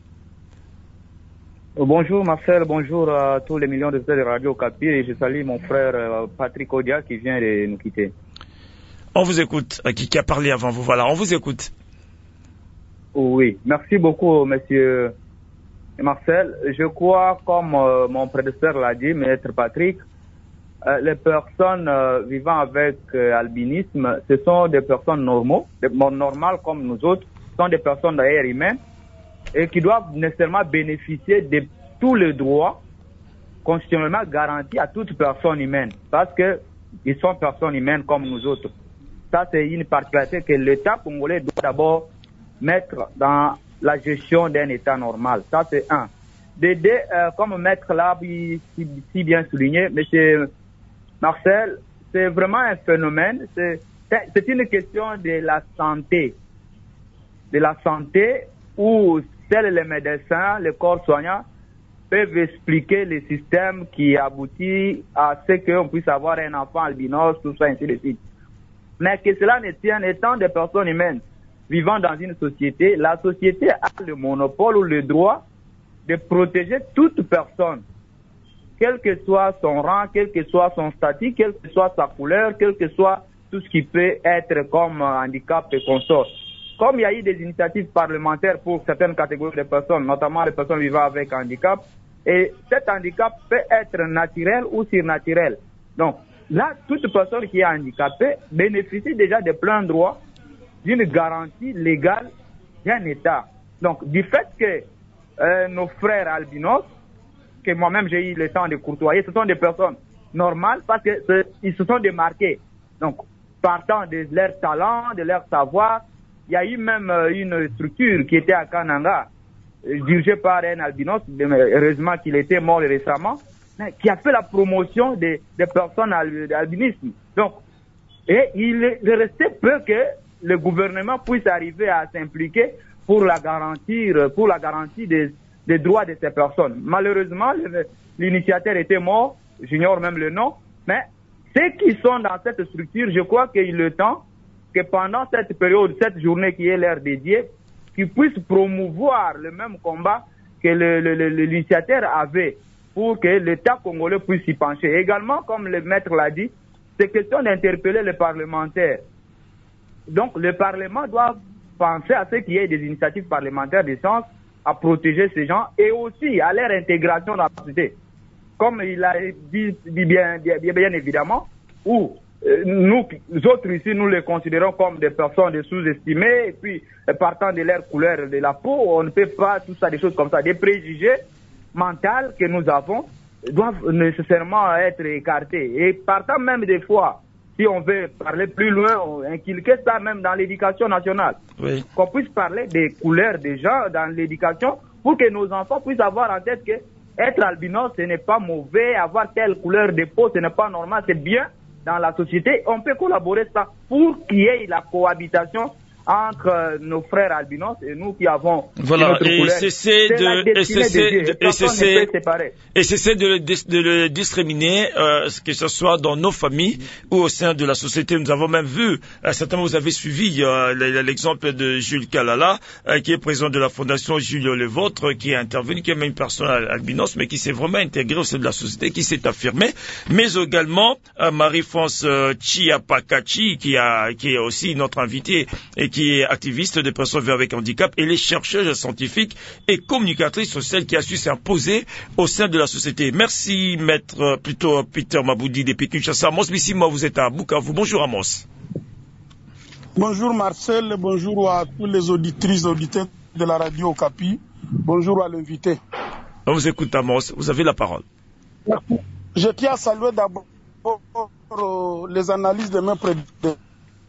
Bonjour Marcel, bonjour à tous les millions de de Radio Capi et je salue mon frère Patrick Odia qui vient de nous quitter. On vous écoute, qui, qui a parlé avant vous, voilà, on vous écoute. Oui, merci beaucoup, monsieur Marcel. Je crois, comme euh, mon prédécesseur l'a dit, maître Patrick, euh, les personnes euh, vivant avec euh, albinisme, ce sont des personnes normaux, des, normales comme nous autres, ce sont des personnes d'ailleurs humaines et qui doivent nécessairement bénéficier de tous les droits constitutionnellement garantis à toute personne humaine, parce que ils sont personnes humaines comme nous autres. Ça, c'est une particularité que l'État congolais doit d'abord mettre dans la gestion d'un État normal. Ça, c'est un. De deux, euh, comme Maître l'a si, si bien souligné, M. Marcel, c'est vraiment un phénomène, c'est, c'est une question de la santé. De la santé où seuls les médecins, les corps soignants peuvent expliquer le système qui aboutit à ce qu'on puisse avoir un enfant albinos, tout ça, ainsi de suite. Mais que cela ne tienne, étant des personnes humaines vivant dans une société, la société a le monopole ou le droit de protéger toute personne, quel que soit son rang, quel que soit son statut, quelle que soit sa couleur, quel que soit tout ce qui peut être comme handicap et consort. Comme il y a eu des initiatives parlementaires pour certaines catégories de personnes, notamment les personnes vivant avec handicap, et cet handicap peut être naturel ou surnaturel. Donc, là, toute personne qui est handicapée bénéficie déjà de plein droit d'une garantie légale d'un État. Donc, du fait que euh, nos frères albinos, que moi-même j'ai eu le temps de courtoyer, ce sont des personnes normales parce qu'ils se sont démarqués. Donc, partant de leur talent, de leur savoir, il y a eu même euh, une structure qui était à Kananga, euh, dirigée par un albinos, heureusement qu'il était mort récemment, mais qui a fait la promotion des, des personnes albinisme. Donc, et il, il restait peu que le gouvernement puisse arriver à s'impliquer pour la garantir, pour la garantie des, des droits de ces personnes. Malheureusement, l'initiateur était mort, j'ignore même le nom, mais ceux qui sont dans cette structure, je crois qu'il est le temps que pendant cette période, cette journée qui est leur dédiée, qu'ils puissent promouvoir le même combat que le, le, le, l'initiateur avait pour que l'État congolais puisse s'y pencher. Également, comme le maître l'a dit, c'est question d'interpeller les parlementaires. Donc, le Parlement doit penser à ce qu'il y ait des initiatives parlementaires de sens à protéger ces gens et aussi à leur intégration dans la société. Comme il a dit, dit bien, bien, bien évidemment, où euh, nous, nous autres ici, nous les considérons comme des personnes sous-estimées et puis euh, partant de leur couleur de la peau, on ne peut pas, tout ça, des choses comme ça, des préjugés mentaux que nous avons doivent nécessairement être écartés. Et partant même des fois, si on veut parler plus loin, on inculquer ça même dans l'éducation nationale. Oui. Qu'on puisse parler des couleurs des gens dans l'éducation pour que nos enfants puissent avoir en tête que être albinos, ce n'est pas mauvais, avoir telle couleur de peau, ce n'est pas normal, c'est bien dans la société. On peut collaborer ça pour qu'il y ait la cohabitation entre nos frères albinos et nous qui avons voilà, notre et couleur. Cesser de, et cesser de, et cesser, et cesser de, de, de le discriminer, euh, que ce soit dans nos familles ou au sein de la société. Nous avons même vu, euh, certainement vous avez suivi euh, l'exemple de Jules Kalala, euh, qui est président de la fondation Julio Le Vôtre, qui est intervenu, qui est même une personne albinos, mais qui s'est vraiment intégré au sein de la société, qui s'est affirmé. Mais également, euh, Marie-France euh, Chiapakachi, qui a, qui est aussi notre invitée et qui qui est activiste des personnes vivant avec handicap, et les chercheuses scientifiques et communicatrices sont celles qui a su s'imposer au sein de la société. Merci, maître, plutôt Peter Maboudi depuis Kinshasa. Amos Bissima, vous êtes à Bukavu. Bonjour Amos. Bonjour Marcel, bonjour à tous les auditrices et auditeurs de la radio Okapi. Bonjour à l'invité. On vous écoute Amos, vous avez la parole. Je tiens à saluer d'abord euh, les analyses de mes prédécesseurs.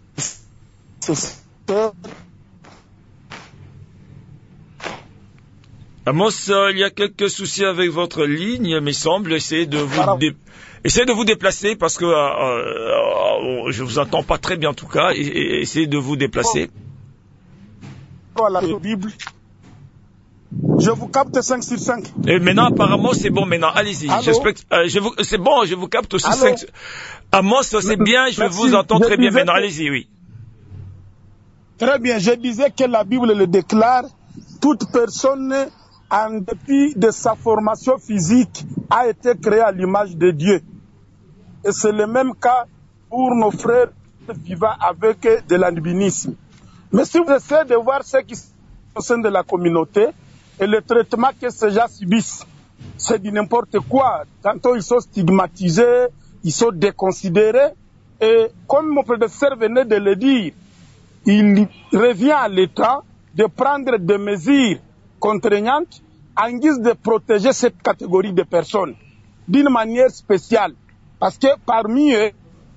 Amos, euh, il y a quelques soucis avec votre ligne, il me semble. Essayez de vous, dé... essayez de vous déplacer parce que euh, euh, je vous entends pas très bien en tout cas. Et, et, essayez de vous déplacer. La Bible. Je vous capte cinq sur cinq. Et maintenant, apparemment, c'est bon. Maintenant, allez-y. J'espère que euh, je vous... c'est bon. Je vous capte aussi cinq. Amos, c'est bien. Je Merci. vous entends je très bien. Maintenant, que... allez-y, oui. Très bien, je disais que la Bible le déclare, toute personne, en dépit de sa formation physique, a été créée à l'image de Dieu. Et c'est le même cas pour nos frères vivant avec de l'albinisme. Mais si vous essayez de voir ce qui se au sein de la communauté et le traitement que ces gens subissent, c'est du n'importe quoi. Tantôt ils sont stigmatisés, ils sont déconsidérés. Et comme mon prédécesseur venait de le dire, il revient à l'État de prendre des mesures contraignantes en guise de protéger cette catégorie de personnes d'une manière spéciale. Parce que parmi eux,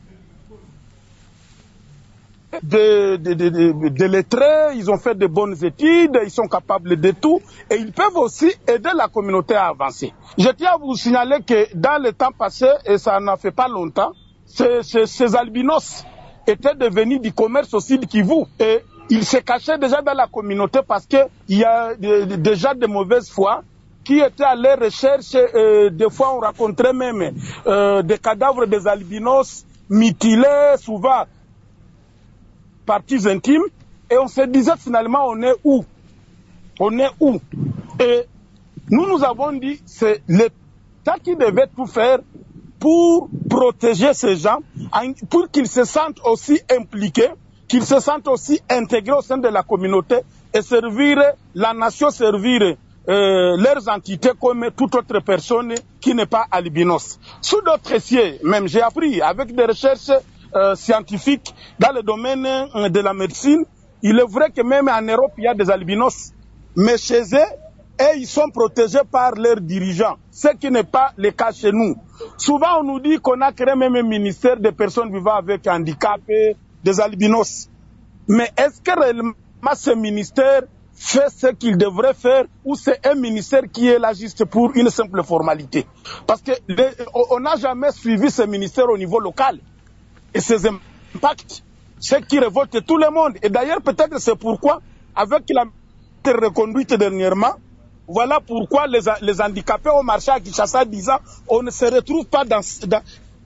de, de, de, de, de lettrés, ils ont fait de bonnes études, ils sont capables de tout et ils peuvent aussi aider la communauté à avancer. Je tiens à vous signaler que dans le temps passé, et ça n'en fait pas longtemps, ces, ces, ces albinos étaient devenus du commerce aussi de Kivu et ils se cachaient déjà dans la communauté parce qu'il y a de, de, déjà de mauvaises foi qui étaient à leur recherche. Euh, des fois, on rencontrait même euh, des cadavres des albinos mutilés, souvent parties intimes, et on se disait finalement, on est où? On est où? Et nous, nous avons dit, c'est l'État qui devait tout faire pour protéger ces gens, pour qu'ils se sentent aussi impliqués, qu'ils se sentent aussi intégrés au sein de la communauté et servir la nation, servir euh, leurs entités comme toute autre personne qui n'est pas albinos. Sous d'autres cieux, même j'ai appris avec des recherches euh, scientifiques dans le domaine euh, de la médecine, il est vrai que même en Europe il y a des albinos, mais chez eux, et ils sont protégés par leurs dirigeants, ce qui n'est pas le cas chez nous. Souvent, on nous dit qu'on a créé même un ministère des personnes vivant avec handicap, et des albinos. Mais est-ce que réellement ce ministère fait ce qu'il devrait faire ou c'est un ministère qui est là juste pour une simple formalité? Parce que les, on n'a jamais suivi ce ministère au niveau local. Et ses impacts, c'est qui révolte tout le monde. Et d'ailleurs, peut-être c'est pourquoi, avec la reconduite dernièrement, voilà pourquoi les, les handicapés ont marché à Kinshasa disant on ne se retrouve pas dans, dans,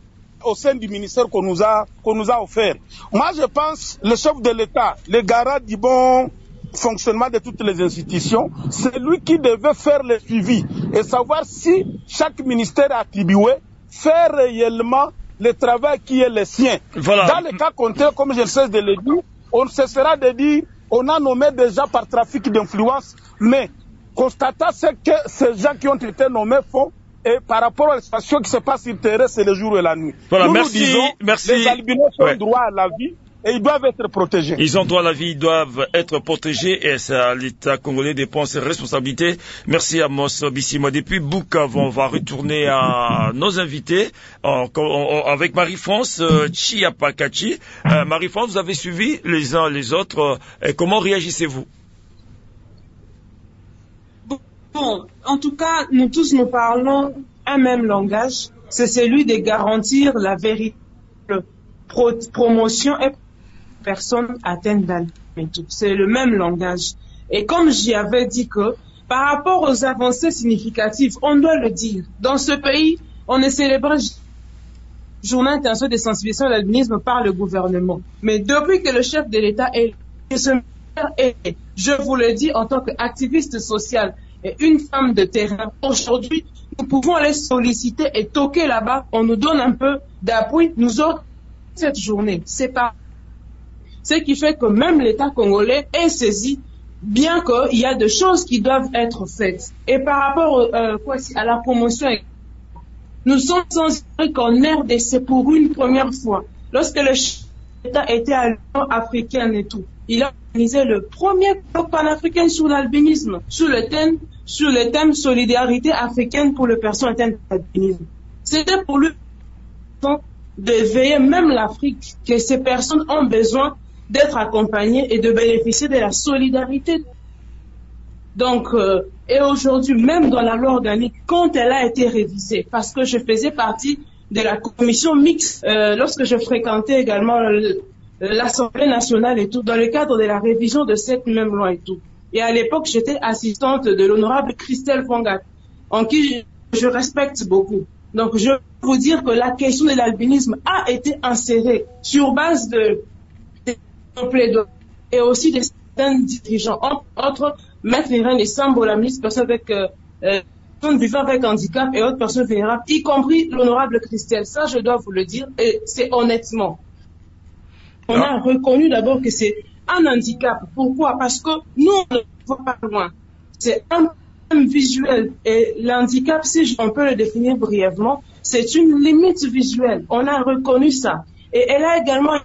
au sein du ministère qu'on nous a, qu'on nous a offert. Moi, je pense le chef de l'État, le garant du bon fonctionnement de toutes les institutions, c'est lui qui devait faire le suivi et savoir si chaque ministère attribué fait réellement le travail qui est le sien. Voilà. Dans le cas contraire, comme je le sais de le dire, on cessera de dire on a nommé déjà par trafic d'influence, mais constatant ce que ces gens qui ont été nommés font, et par rapport à la situation qui se passe sur le terrain, c'est le jour et la nuit. Voilà, nous merci, nous disons, merci. Les albinos ont ouais. droit à la vie et ils doivent être protégés. Ils ont droit à la vie, ils doivent être protégés et c'est à l'État congolais de prendre ses responsabilités. Merci Amos Bissimo. Depuis Bukavu, on va retourner à nos invités en, en, avec Marie-France euh, Chiapakachi. Euh, Marie-France, vous avez suivi les uns les autres. Euh, et comment réagissez-vous? Bon, en tout cas, nous tous nous parlons un même langage, c'est celui de garantir la véritable pro promotion et personne atteinte d'albinisme. C'est le même langage. Et comme j'y avais dit que, par rapport aux avancées significatives, on doit le dire. Dans ce pays, on ne célèbre journée internationale de sensibilisation à l'albinisme par le gouvernement. Mais depuis que le chef de l'État est, est, je vous le dis en tant qu'activiste social, et une femme de terrain, aujourd'hui, nous pouvons aller solliciter et toquer là-bas. On nous donne un peu d'appui. Nous autres, cette journée, c'est pas. Ce qui fait que même l'État congolais est saisi, bien qu'il y a des choses qui doivent être faites. Et par rapport euh, quoi, à la promotion, nous sommes sans qu'en R D C pour une première fois, lorsque le chef d'État était à l'Union africaine et tout, il a organisé le premier colloque panafricain sur l'albinisme, sur le thème, sur le thème solidarité africaine pour les personnes atteintes d'albinisme. C'était pour lui de veiller même l'Afrique que ces personnes ont besoin d'être accompagnées et de bénéficier de la solidarité. Donc, euh, et aujourd'hui, même dans la loi organique, quand elle a été révisée, parce que je faisais partie de la commission mixte, euh, lorsque je fréquentais également le, l'Assemblée nationale et tout, dans le cadre de la révision de cette même loi et tout. Et à l'époque, j'étais assistante de l'honorable Christelle Fongat, en qui je respecte beaucoup. Donc, je veux vous dire que la question de l'albinisme a été insérée sur base de, de plaidoyer et aussi de certains dirigeants, entre autres, Maître Irène et Sambo, la ministre personne avec euh, euh, personnes vivant avec handicap et autres personnes vulnérables, y compris l'honorable Christelle. Ça, je dois vous le dire, et c'est honnêtement. On a reconnu d'abord que c'est un handicap. Pourquoi? Parce que nous, va pas loin. C'est un problème visuel. Et l'handicap, si on peut le définir brièvement, c'est une limite visuelle. On a reconnu ça. Et elle a également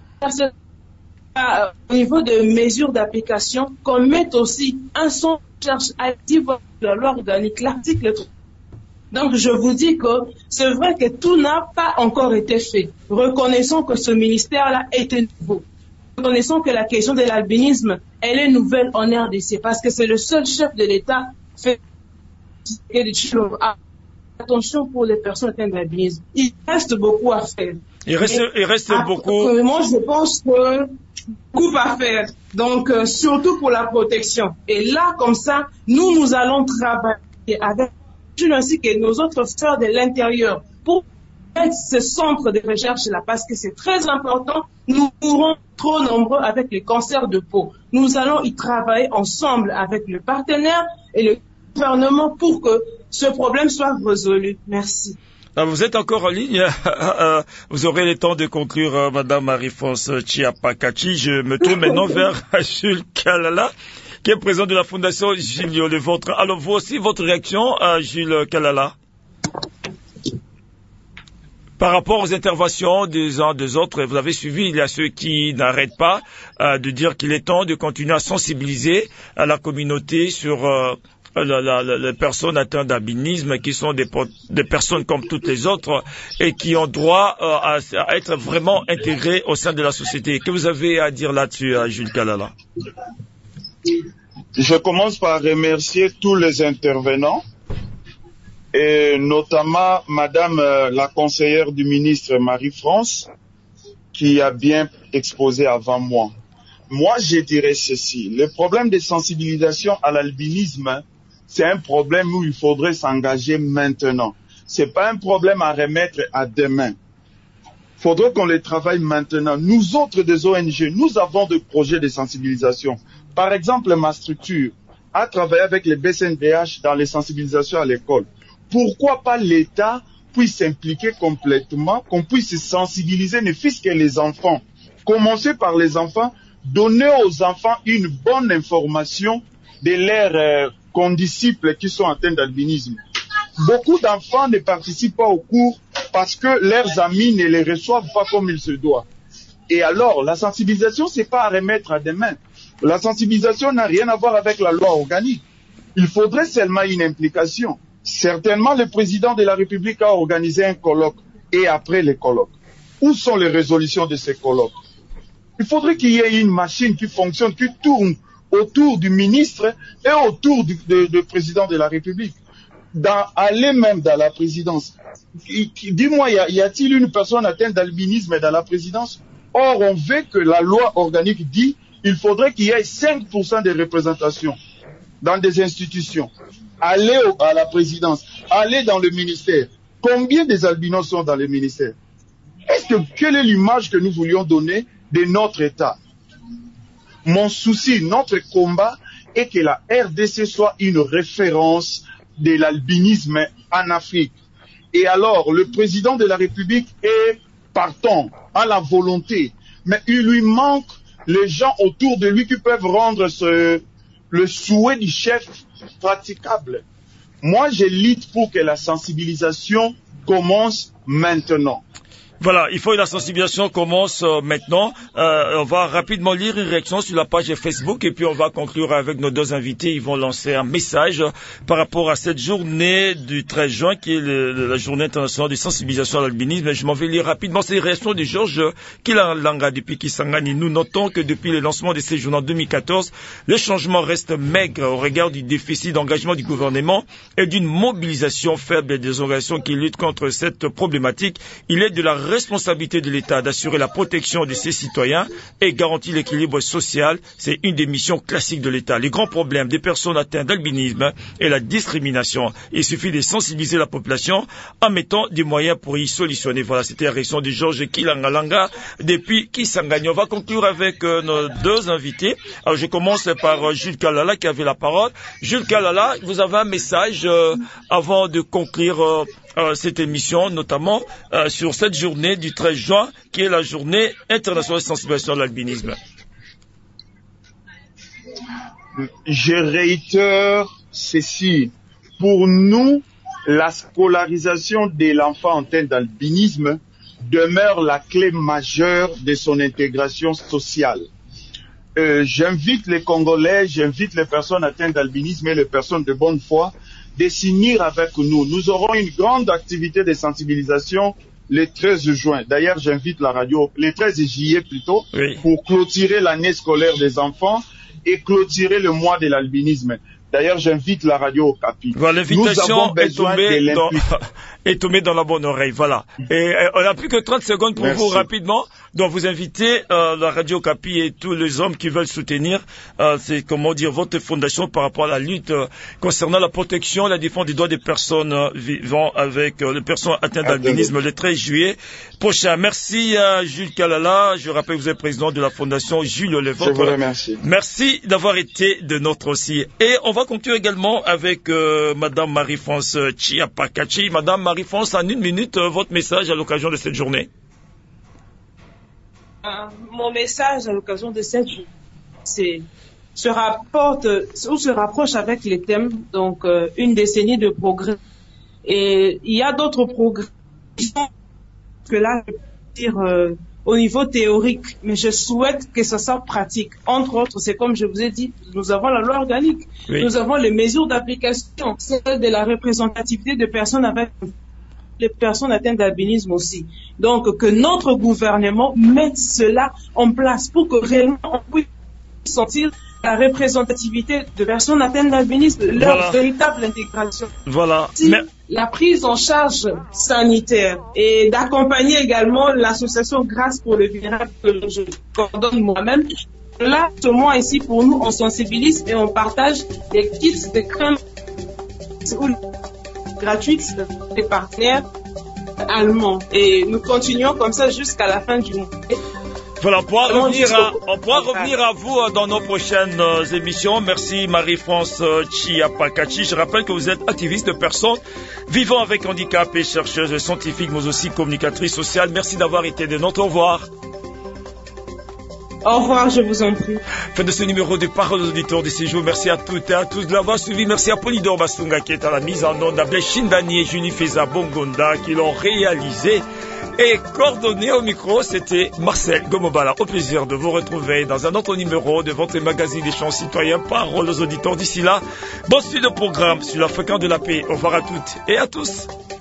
au niveau de mesures d'application qu'on mette aussi un son de recherche active de la loi organique, l'article trois. Donc je vous dis que c'est vrai que tout n'a pas encore été fait. Reconnaissons que ce ministère-là était nouveau. Reconnaissons que la question de l'albinisme, elle est nouvelle en R D C parce que c'est le seul chef de l'État fait attention pour les personnes atteintes d'albinisme. Il reste beaucoup à faire. Il reste, il reste à, beaucoup. Moi, je pense que beaucoup à faire. Donc, euh, surtout pour la protection. Et là, comme ça, nous, nous allons travailler avec ainsi que nos autres sœurs de l'intérieur pour mettre ce centre de recherche-là, parce que c'est très important. Nous mourrons trop nombreux avec les cancers de peau. Nous allons y travailler ensemble avec le partenaire et le gouvernement pour que ce problème soit résolu. Merci. Vous êtes encore en ligne. Vous aurez le temps de conclure, Madame Marie-France Chiapakachi. Je me tourne maintenant vers Jules Kalala, qui est président de la Fondation Julio Le Vôtre. Alors, vous aussi, votre réaction à Jules Kalala par rapport aux interventions des uns des autres? Vous avez suivi, il y a ceux qui n'arrêtent pas euh, de dire qu'il est temps de continuer à sensibiliser à la communauté sur euh, La, la, la, les personnes atteintes d'albinisme, qui sont des, des personnes comme toutes les autres et qui ont droit euh, à, à être vraiment intégrées au sein de la société. Que vous avez à dire là-dessus, à Jules Kalala? Je commence par remercier tous les intervenants et notamment Madame euh, la conseillère du ministre Marie-France qui a bien exposé avant moi. Moi, je dirais ceci. Le problème de sensibilisation à l'albinisme, c'est un problème où il faudrait s'engager maintenant. C'est pas un problème à remettre à demain. Il faudrait qu'on les travaille maintenant. Nous autres des O N G, nous avons des projets de sensibilisation. Par exemple, ma structure a travaillé avec les B C N D H dans les sensibilisations à l'école. Pourquoi pas l'État puisse s'impliquer complètement, qu'on puisse sensibiliser ne fût-ce que les enfants. Commencer par les enfants, donner aux enfants une bonne information de leurs euh, condisciples qui sont atteints d'albinisme. Beaucoup d'enfants ne participent pas au cours parce que leurs amis ne les reçoivent pas comme il se doit. Et alors, la sensibilisation, c'est pas à remettre à demain. La sensibilisation n'a rien à voir avec la loi organique. Il faudrait seulement une implication. Certainement, le président de la République a organisé un colloque. Et après les colloques, où sont les résolutions de ces colloques? Il faudrait qu'il y ait une machine qui fonctionne, qui tourne autour du ministre et autour du de, de président de la République. Dans, aller même dans la présidence. Dis-moi, y, y a-t-il une personne atteinte d'albinisme dans la présidence? Or, on veut que la loi organique dit qu'il faudrait qu'il y ait cinq pour cent de représentation dans des institutions. Aller au, à la présidence, aller dans le ministère. Combien des albinos sont dans le ministère? Est-ce que, quelle est l'image que nous voulions donner de notre État? Mon souci, notre combat est que la R D C soit une référence de l'albinisme en Afrique. Et alors, le président de la République est partant, à la volonté, mais il lui manque les gens autour de lui qui peuvent rendre ce, le souhait du chef praticable. Moi, je lutte pour que la sensibilisation commence maintenant. Voilà, il faut que la sensibilisation commence euh, maintenant. Euh, on va rapidement lire une réaction sur la page Facebook et puis on va conclure avec nos deux invités. Ils vont lancer un message par rapport à cette journée du treize juin qui est le, le, la journée internationale de sensibilisation à l'albinisme. Je m'en vais lire rapidement. C'est les réactions de Georges Kilanga depuis Kisangani. Nous notons que depuis le lancement de ces journées en deux mille quatorze, le changement reste maigre au regard du déficit d'engagement du gouvernement et d'une mobilisation faible des organisations qui luttent contre cette problématique. Il est de la responsabilité de l'État d'assurer la protection de ses citoyens et garantir l'équilibre social. C'est une des missions classiques de l'État. Les grands problèmes des personnes atteintes d'albinisme et la discrimination. Il suffit de sensibiliser la population en mettant des moyens pour y solutionner. Voilà, c'était la réaction de Georges Kilangalanga depuis Kisangani. On va conclure avec euh, nos deux invités. Alors, je commence par euh, Jules Kalala qui avait la parole. Jules Kalala, vous avez un message euh, avant de conclure euh, Euh, cette émission, notamment euh, sur cette journée du treize juin, qui est la journée internationale de sensibilisation à l'albinisme. je réitère ceci. Pour nous, la scolarisation de l'enfant atteint d'albinisme demeure la clé majeure de son intégration sociale. Euh, j'invite les Congolais, j'invite les personnes atteintes d'albinisme et les personnes de bonne foi de s'unir avec nous. Nous aurons une grande activité de sensibilisation le treize juin. D'ailleurs, j'invite la radio, le treize juillet plutôt, oui. pour clôturer l'année scolaire des enfants et clôturer le mois de l'albinisme. D'ailleurs, j'invite la radio au Capi. Voilà, l'invitation est tombée, dans, est tombée dans la bonne oreille. Voilà. Et euh, on n'a plus que trente secondes pour Merci. vous rapidement. Donc, vous invitez euh, la radio Capi et tous les hommes qui veulent soutenir, euh, c'est comment dire, votre fondation par rapport à la lutte euh, concernant la protection et la défense des droits des personnes euh, vivant avec euh, les personnes atteintes d'albinisme le treize juillet prochain. Merci à Jules Kalala. Je rappelle que vous êtes président de la fondation Jules Levent. Je vous remercie. Merci d'avoir été de notre aussi. Et on va continuer également avec euh, Madame Marie-France Chiapakachi. Madame Marie-France, en une minute, euh, votre message à l'occasion de cette journée. Euh, mon message à l'occasion de cette journée, c'est se rapporte ou se rapproche avec les thèmes, donc euh, une décennie de progrès. Et il y a d'autres progrès que là, je peux dire euh, au niveau théorique, mais je souhaite que ça soit pratique. Entre autres, c'est comme je vous ai dit, nous avons la loi organique, oui. nous avons les mesures d'application, celle de la représentativité de personnes avec les personnes atteintes d'albinisme aussi. Donc, que notre gouvernement mette cela en place pour que réellement on puisse sentir la représentativité de personnes atteintes d'albinisme, leur voilà. véritable intégration. Voilà. Si Mais... La prise en charge sanitaire et d'accompagner également l'association Grâce pour le vulnérable que je coordonne moi-même. Là, ce mois ici, pour nous, on sensibilise et on partage des kits de crème gratuites des partenaires allemands. Et nous continuons comme ça jusqu'à la fin du mois. Voilà, on pourra, revenir à, on pourra revenir à vous dans nos prochaines euh, émissions. Merci Marie-France euh, Chiapakachi. Je rappelle que vous êtes activiste de personnes vivant avec handicap et chercheuse scientifique, mais aussi communicatrice sociale. Merci d'avoir été de notre. Au revoir. Au revoir, je vous en prie. Fin de ce numéro de Paroles aux auditeurs de ces jours. Merci à toutes et à tous de l'avoir suivi. Merci à Polydor Basunga qui est à la mise en onde, à Blechindani et Julie Feza Bongonda qui l'ont réalisé. Et coordonné au micro, c'était Marcel Gomobala. Au plaisir de vous retrouver dans un autre numéro de votre magazine des champs citoyens, Paroles aux auditeurs. D'ici là, bonne suite de programme sur la fréquence de la paix. Au revoir à toutes et à tous.